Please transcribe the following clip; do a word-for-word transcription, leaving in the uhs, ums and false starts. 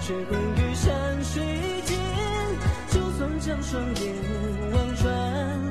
却困于山水间，就算将双眼望穿。